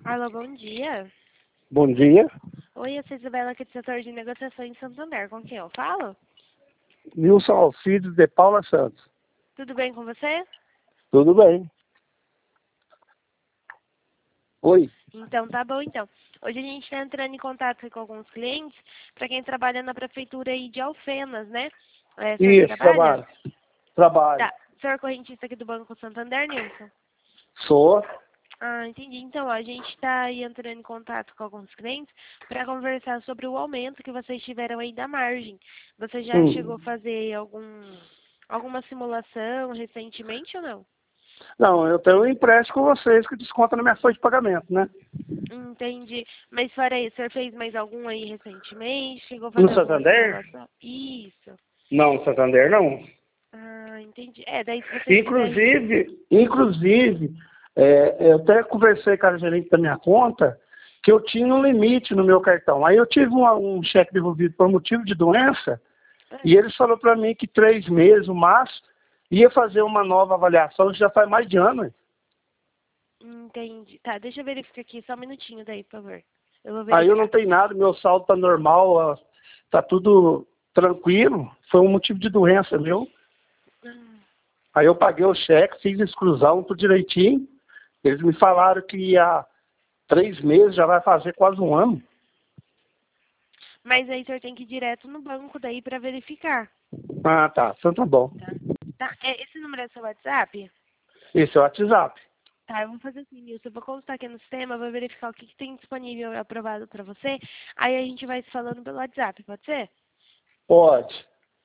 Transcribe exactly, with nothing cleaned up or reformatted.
Alô, bom dia. Bom dia. Oi, eu sou Isabela aqui do setor de negociação em Santander. Com quem eu falo? Nilson Alcides de Paula Santos. Tudo bem com você? Tudo bem. Oi. Então, tá bom, então. Hoje a gente está entrando em contato com alguns clientes para quem trabalha na prefeitura aí de Alfenas, né? É, o senhor Isso, trabalha? trabalho. Trabalho. Tá. O senhor é correntista aqui do Banco Santander, Nilson? Sou. Ah, entendi. Então, ó, a gente está aí entrando em contato com alguns clientes para conversar sobre o aumento que vocês tiveram aí da margem. Você já chegou Hum. a fazer algum, alguma simulação recentemente ou não? Não, eu tenho um empréstimo com vocês que desconta na minha folha de pagamento, né? Entendi. Mas fora isso, o senhor fez mais algum aí recentemente? Chegou a No fazer alguma Santander? simulação? Isso. Não, no Santander não. Ah, entendi. É, daí se você quiser... Inclusive, inclusive, é, eu até conversei com a gerente da minha conta que eu tinha um limite no meu cartão. Aí eu tive um, um cheque devolvido por motivo de doença e eles falaram para mim que três meses, o máximo, ia fazer uma nova avaliação, já faz mais de ano. Hein? Entendi. Tá, deixa eu verificar aqui, só um minutinho daí, por favor. Eu vou Aí eu verificar. não tenho nada, meu saldo tá normal, ó, tá tudo tranquilo. Foi um motivo de doença meu. Hum. Aí eu paguei o cheque, fiz a exclusão, tudo direitinho. Eles me falaram que há três meses já vai fazer quase um ano. Mas aí o senhor tem que ir direto no banco daí para verificar. Ah, tá. Então tá bom. Tá? Tá, é, esse número é seu WhatsApp? Esse é o WhatsApp. Tá, eu vou fazer assim, Nilson. Eu vou consultar aqui no sistema, vou verificar o que, que tem disponível aprovado para você. Aí a gente vai se falando pelo WhatsApp, pode ser? Pode.